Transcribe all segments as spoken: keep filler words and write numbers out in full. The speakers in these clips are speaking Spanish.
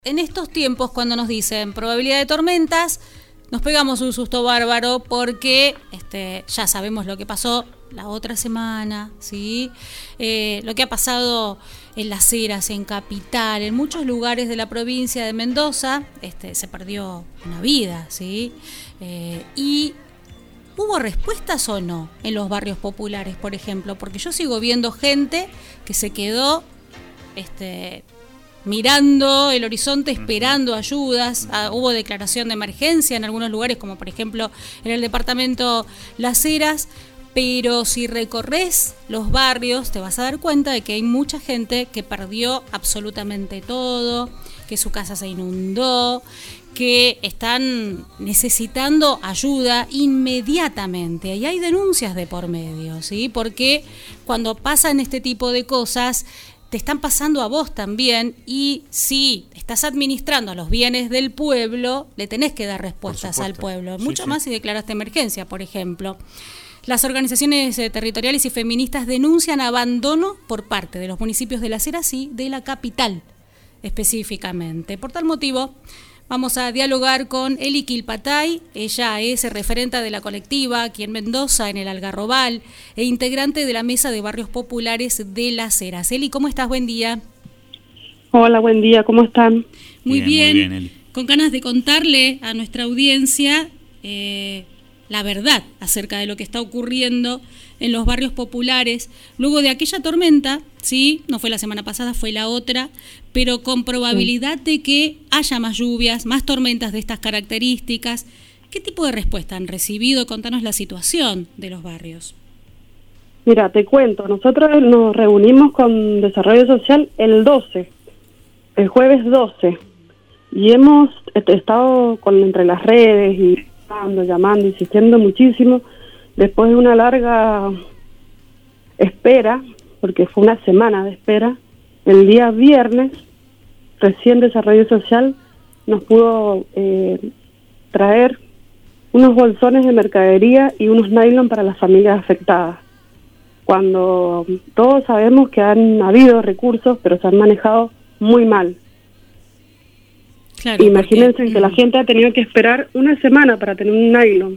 En estos tiempos, cuando nos dicen probabilidad de tormentas, nos pegamos un susto bárbaro porque este, ya sabemos lo que pasó la otra semana, ¿sí? Eh, lo que ha pasado en Las Heras, en Capital, en muchos lugares de la provincia de Mendoza, este, se perdió una vida, ¿sí? Eh, y ¿hubo respuestas o no en los barrios populares, por ejemplo? Porque yo sigo viendo gente que se quedó este, mirando el horizonte, esperando ayudas. Ah, hubo declaración de emergencia en algunos lugares, como por ejemplo en el departamento Las Heras, pero si recorres los barrios te vas a dar cuenta de que hay mucha gente que perdió absolutamente todo, que su casa se inundó, que están necesitando ayuda inmediatamente. Y hay denuncias de por medio, ¿sí? Porque cuando pasan este tipo de cosas, te están pasando a vos también, y si estás administrando los bienes del pueblo, le tenés que dar respuestas al pueblo. Sí, Mucho sí. más si declaraste emergencia, por ejemplo. Las organizaciones eh, territoriales y feministas denuncian abandono por parte de los municipios de Las Heras y de la capital, específicamente. Por tal motivo, vamos a dialogar con Eli Quilpatay. Ella es referenta de la colectiva aquí en Mendoza, en el Algarrobal, e integrante de la Mesa de Barrios Populares de Las Heras. Eli, ¿cómo estás? Buen día. Hola, buen día. ¿Cómo están? Muy bien. bien. Muy bien, Eli. Con ganas de contarle a nuestra audiencia eh, la verdad acerca de lo que está ocurriendo en los barrios populares luego de aquella tormenta, sí, no fue la semana pasada, fue la otra, pero con probabilidad sí. de que haya más lluvias, más tormentas de estas características. ¿Qué tipo de respuesta han recibido? Contanos la situación de los barrios. Mira, te cuento, nosotros nos reunimos con Desarrollo Social el doce, el jueves doce, y hemos estado con entre las redes y llamando, llamando, insistiendo muchísimo, después de una larga espera, porque fue una semana de espera. El día viernes, recién Desarrollo Social nos pudo eh, traer unos bolsones de mercadería y unos nylon para las familias afectadas. Cuando todos sabemos que han habido recursos, pero se han manejado muy mal. Claro, Imagínense porque, que la gente ha tenido que esperar una semana para tener un nylon.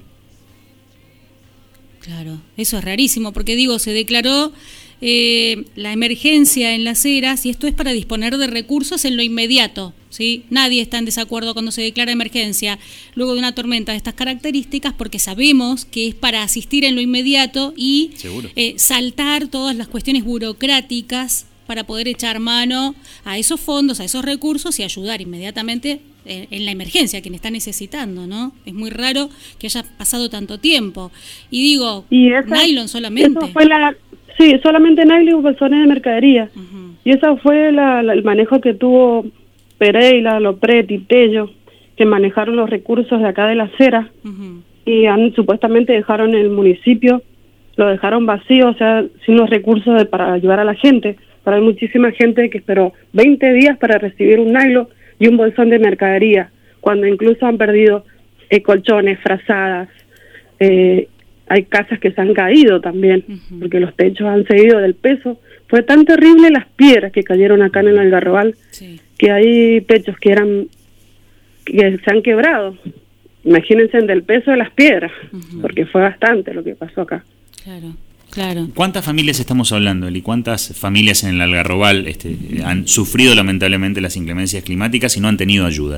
Claro, eso es rarísimo, porque digo, se declaró eh, la emergencia en Las Heras y esto es para disponer de recursos en lo inmediato, ¿sí? Nadie está en desacuerdo cuando se declara emergencia luego de una tormenta de estas características, porque sabemos que es para asistir en lo inmediato y eh, saltar todas las cuestiones burocráticas para poder echar mano a esos fondos, a esos recursos y ayudar inmediatamente en, en la emergencia a quien está necesitando, ¿no? Es muy raro que haya pasado tanto tiempo. Y digo, y esa, nylon solamente. Eso fue la, sí, solamente nylon y bolsones de mercadería. Uh-huh. Y ese fue la, la, el manejo que tuvo Pereira, Lopretti, Tello, que manejaron los recursos de acá de Las Heras. Uh-huh. Y han, supuestamente dejaron el municipio, lo dejaron vacío, o sea, sin los recursos de, para ayudar a la gente. Pero hay muchísima gente que esperó veinte días para recibir un nylon y un bolsón de mercadería, cuando incluso han perdido eh, colchones, frazadas, eh, hay casas que se han caído también, uh-huh. porque los techos han cedido del peso. Fue tan terrible las piedras que cayeron acá en el Algarrobal, sí. que hay techos que eran que se han quebrado. Imagínense del peso de las piedras, uh-huh. porque fue bastante lo que pasó acá. Claro. Claro. ¿Cuántas familias estamos hablando, Eli? ¿Cuántas familias en el Algarrobal este, han sufrido lamentablemente las inclemencias climáticas y no han tenido ayuda?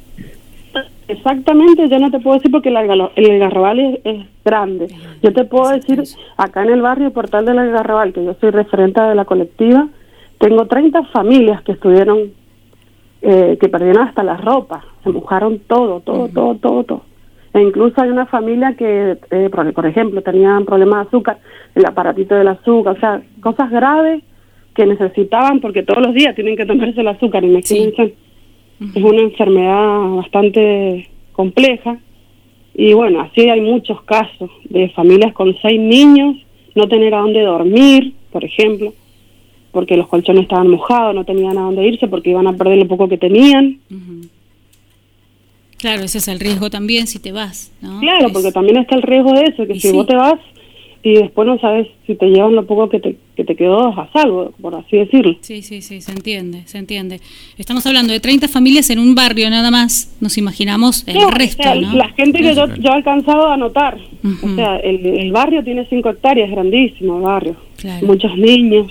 Exactamente, yo no te puedo decir porque el, Algar- el Algarrobal es, es grande. Yo te puedo decir, acá en el barrio Portal del Algarrobal, que yo soy referente de la colectiva, tengo treinta familias que estuvieron, eh, que perdieron hasta la ropa, se mojaron todo, todo, uh-huh. todo, todo, todo. E incluso hay una familia que, eh, por, por ejemplo, tenían problemas de azúcar, el aparatito del azúcar, o sea, cosas graves que necesitaban porque todos los días tienen que tomarse el azúcar, imagínense. Sí. Uh-huh. Es una enfermedad bastante compleja. Y bueno, así hay muchos casos de familias con seis niños, no tener a dónde dormir, por ejemplo, porque los colchones estaban mojados, no tenían a dónde irse porque iban a perder lo poco que tenían. Uh-huh. Claro, ese es el riesgo también si te vas, ¿no? Claro, es... porque también está el riesgo de eso, que y si sí. vos te vas, y después no sabes si te llevan lo poco que te, que te quedó a salvo, por así decirlo. Sí, sí, sí, se entiende, se entiende. Estamos hablando de treinta familias en un barrio nada más, nos imaginamos el no, resto, o sea, ¿no? La gente que yo, yo he alcanzado a notar, Uh-huh. o sea, el, el barrio tiene cinco hectáreas, grandísimo el barrio, Claro. muchos niños,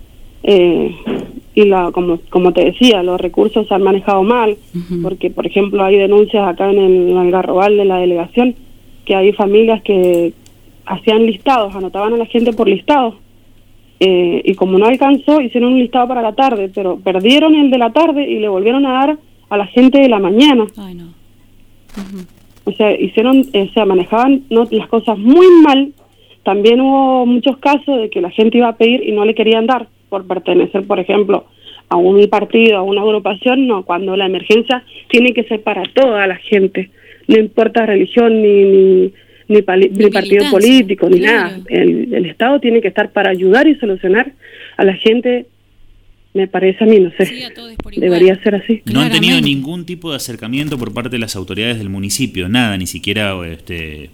eh, y la, como, como te decía, los recursos se han manejado mal, Uh-huh. porque por ejemplo hay denuncias acá en el Algarrobal de la delegación, que hay familias que hacían listados, anotaban a la gente por listados, eh, y como no alcanzó, hicieron un listado para la tarde, pero perdieron el de la tarde y le volvieron a dar a la gente de la mañana. Ay, no. Uh-huh. O sea, hicieron, eh, o sea, manejaban no, las cosas muy mal. También hubo muchos casos de que la gente iba a pedir y no le querían dar por pertenecer, por ejemplo, a un partido, a una agrupación. No, cuando la emergencia tiene que ser para toda la gente, no importa religión ni ni, ni, pali, ni partido político, ni claro. nada. El, el Estado tiene que estar para ayudar y solucionar a la gente. Me parece a mí, no sé, Sí, a todos por igual. debería ser así. No han tenido Claramente. ningún tipo de acercamiento por parte de las autoridades del municipio, nada, ni siquiera este,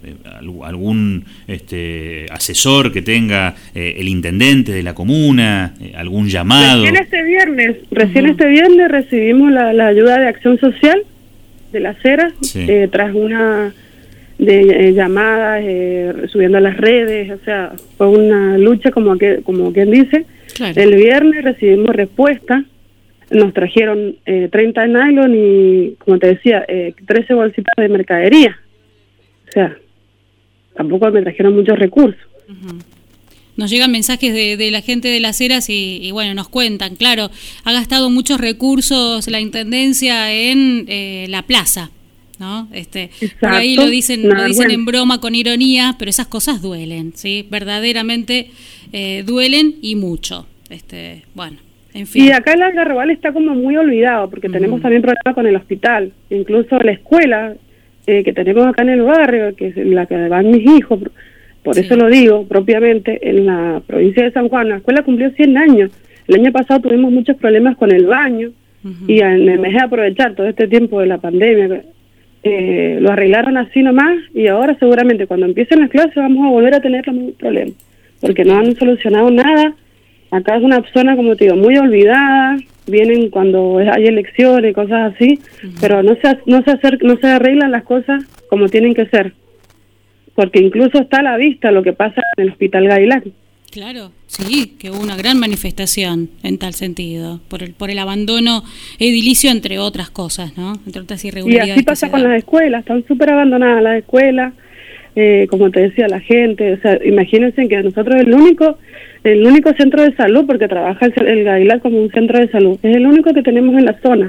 algún este, asesor que tenga eh, el intendente de la comuna, eh, algún llamado. Recién este viernes, recién Ujú. este viernes recibimos la, la ayuda de Acción Social de la Cera, Sí. eh, tras una de eh, llamadas, eh, subiendo a las redes, o sea, fue una lucha como que como quien dice. Claro. El viernes recibimos respuesta, nos trajeron eh, treinta de nylon y, como te decía, eh, trece bolsitas de mercadería. O sea, tampoco me trajeron muchos recursos. Uh-huh. Nos llegan mensajes de, de la gente de Las Heras y, y bueno, nos cuentan, claro, ha gastado muchos recursos la Intendencia en eh, la plaza, ¿no? Este, Exacto, por ahí lo dicen, una lo dicen vergüenza. en broma, con ironía, pero esas cosas duelen, ¿sí? Verdaderamente eh, duelen y mucho. Este, bueno, en fin. Y acá el Algarrobal está como muy olvidado, porque Ujú. tenemos también problemas con el hospital, incluso la escuela eh, que tenemos acá en el barrio, que es la que van mis hijos, por, por Sí. eso lo digo propiamente, en la provincia de San Juan, la escuela cumplió cien años. El año pasado tuvimos muchos problemas con el baño, Ujú. y en vez de aprovechar todo este tiempo de la pandemia, eh, lo arreglaron así nomás, y ahora seguramente cuando empiecen las clases vamos a volver a tener los mismos problemas, porque no han solucionado nada. Acá es una zona, como te digo, muy olvidada, vienen cuando hay elecciones, cosas así, Ujú. pero no se no se acer- no se arreglan las cosas como tienen que ser, porque incluso está a la vista lo que pasa en el Hospital Gavilán. Claro, sí, que hubo una gran manifestación en tal sentido, por el por el abandono edilicio, entre otras cosas, ¿no? Entre otras Y irregularidades. así que pasa se con dan. las escuelas, están súper abandonadas las escuelas, eh, como te decía, la gente, o sea, imagínense que nosotros el único el único centro de salud, porque trabaja el, el Gavilán como un centro de salud, es el único que tenemos en la zona.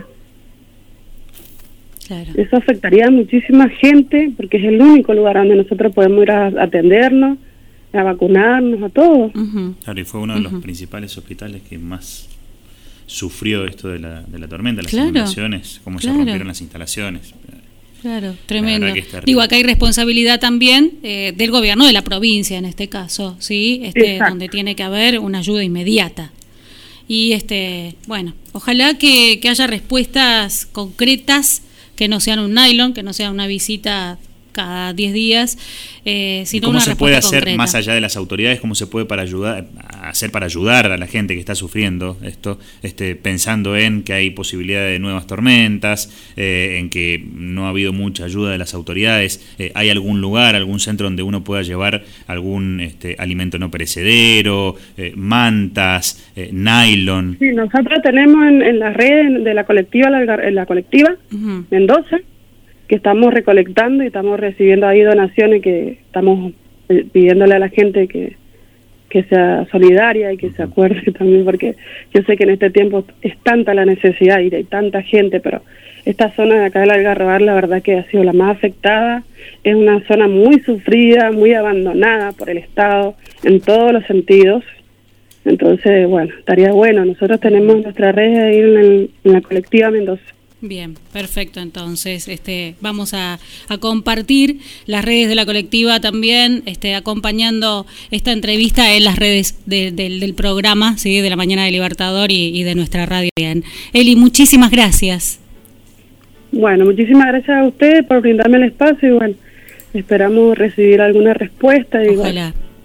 Claro. Eso afectaría a muchísima gente, porque es el único lugar donde nosotros podemos ir a atendernos, a vacunarnos, a todo. Ujú. Claro, y fue uno de los Ujú. principales hospitales que más sufrió esto de la, de la tormenta, las Claro, inundaciones, cómo claro. se rompieron las instalaciones. Claro, tremendo. verdad que es terrible. Digo, acá hay responsabilidad también eh, del gobierno de la provincia en este caso, ¿sí? Este, Exacto. donde tiene que haber una ayuda inmediata. Y este, bueno, ojalá que, que haya respuestas concretas, que no sean un nylon, que no sea una visita cada diez días, eh, ¿Y sino cómo una se puede respuesta hacer concreta. más allá de las autoridades? ¿Cómo se puede para ayudar, hacer para ayudar a la gente que está sufriendo esto? Este, pensando en que hay posibilidad de nuevas tormentas, eh, en que no ha habido mucha ayuda de las autoridades. Eh, ¿Hay algún lugar, algún centro donde uno pueda llevar algún este, alimento no perecedero, eh, mantas, eh, nylon? Sí, nosotros tenemos en, en las redes de la colectiva, la, en la colectiva Ujú. Mendoza, que estamos recolectando y estamos recibiendo ahí donaciones, que estamos eh, pidiéndole a la gente que, que sea solidaria y que se acuerde también, porque yo sé que en este tiempo es tanta la necesidad y hay tanta gente, pero esta zona de acá del Algarrobal la verdad que ha sido la más afectada, es una zona muy sufrida, muy abandonada por el Estado en todos los sentidos. Entonces, bueno, estaría bueno, nosotros tenemos nuestras redes ahí en, el, en la colectiva Mendoza. Bien, perfecto. Entonces, este, vamos a, a compartir las redes de la colectiva también, este, acompañando esta entrevista en las redes de, de, del programa, ¿sí? De la Mañana de Libertador y, y de nuestra radio. Bien, Eli, muchísimas gracias. Bueno, muchísimas gracias a ustedes por brindarme el espacio y bueno, esperamos recibir alguna respuesta. Y Ojalá.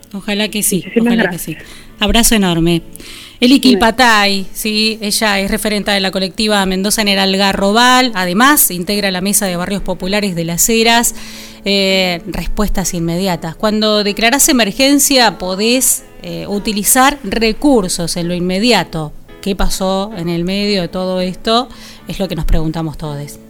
Ojalá que sí, Muchísimas ojalá gracias. que sí. Abrazo enorme. Eli Quilpatay, sí, ella es referente de la colectiva Mendoza en el Algarrobal, además integra la Mesa de Barrios Populares de Las Heras. Eh, respuestas inmediatas. Cuando declarás emergencia podés eh, utilizar recursos en lo inmediato. ¿Qué pasó en el medio de todo esto? Es lo que nos preguntamos todos.